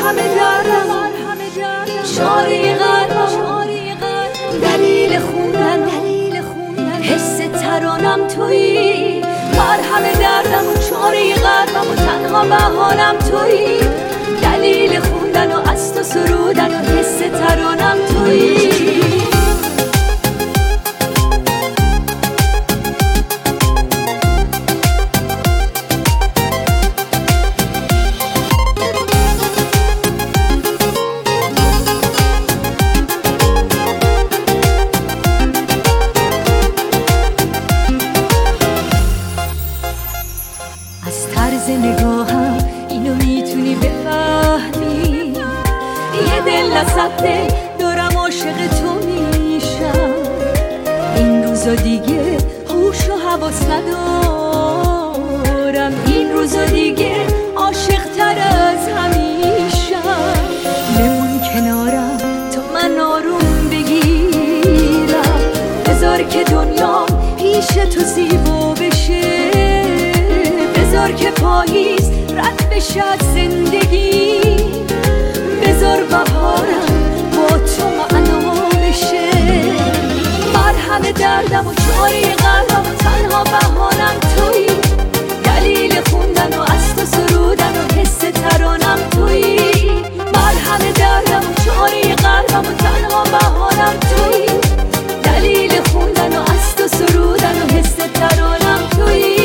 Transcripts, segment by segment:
همه دردم چاره قلبم دلیل خوندن حس ترانم تویی مرهم دردم و چاره قلبم و تنها بهانم تویی دلیل خوندن و از تو سرودن و حس ترانم تویی از طرز نگاهم اینو میتونی بفهمی یه دل نسخته دارم عاشق تو میشم این روزا دیگه هوش و حواس ندارم این روزا دیگه عاشق تر از همیشم بمون کنارم تا من آروم بگیرم بذار که دنیا پیش تو زیبا بشه بذار که پاییز رد بشه از زندگی بذار بهارم با تو معنا بشه مرهم دردم و چاره قلبم و تنها بهانم تویی دلیل خوندن و از تو سرودن و حس ترانم تویی مرهم دردم و چاره قلبم و تنها بهانم تویی دلیل خوندن و از تو سرودن و حس ترانم تویی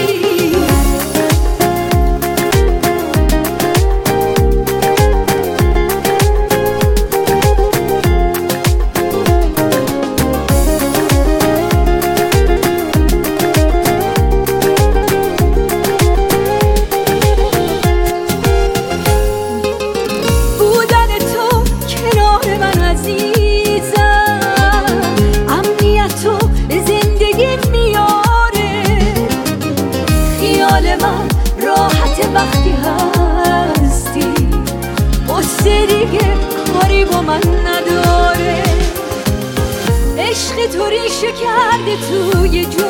وقتی هستی قصه دیگه کاری با من نداره عشق تو ریشه کرده توی